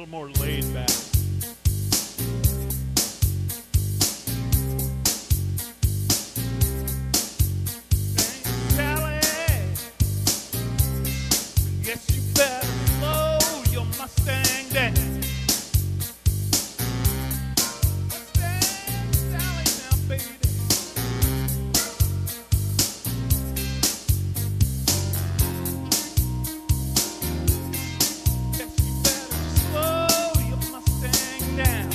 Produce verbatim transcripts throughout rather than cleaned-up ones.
more laid back. Sally, guess you better slow your Mustang down. Mustang Sally now, baby. Guess you better slow your Mustang down.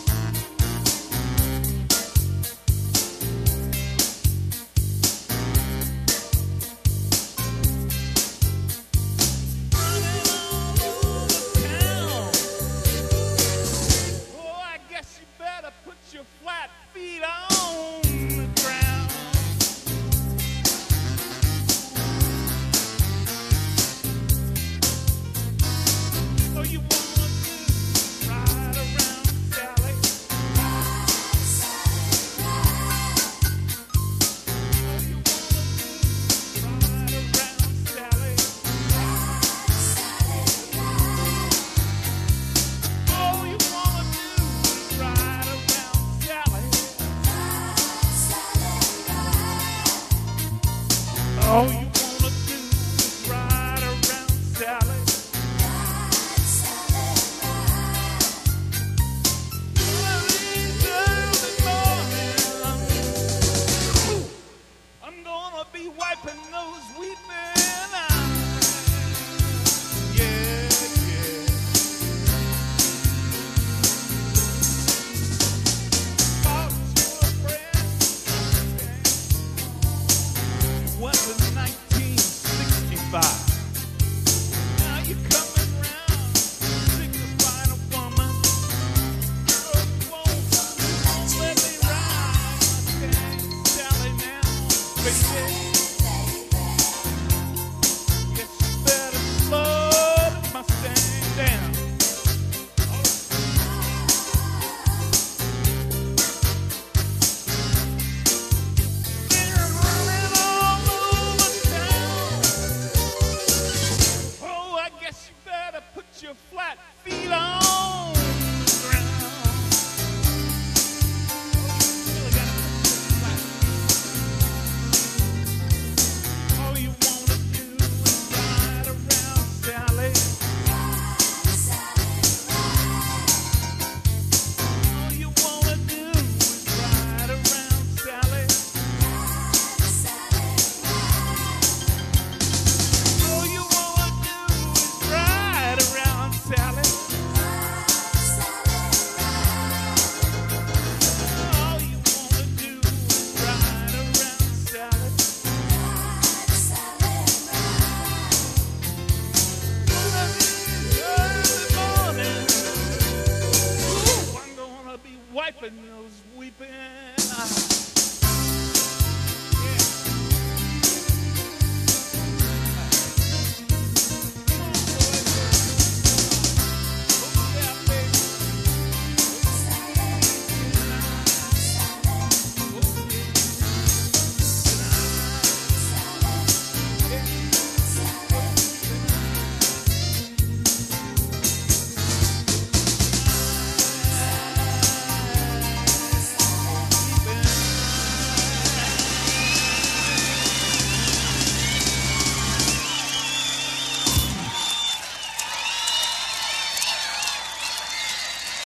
Running all over town. Oh, I guess you better put your flat feet on the ground. Oh, you wanna ride around, Sally? Oh, you wanna ride around, Sally? Oh, you wanna do ride around, Sally? Oh, you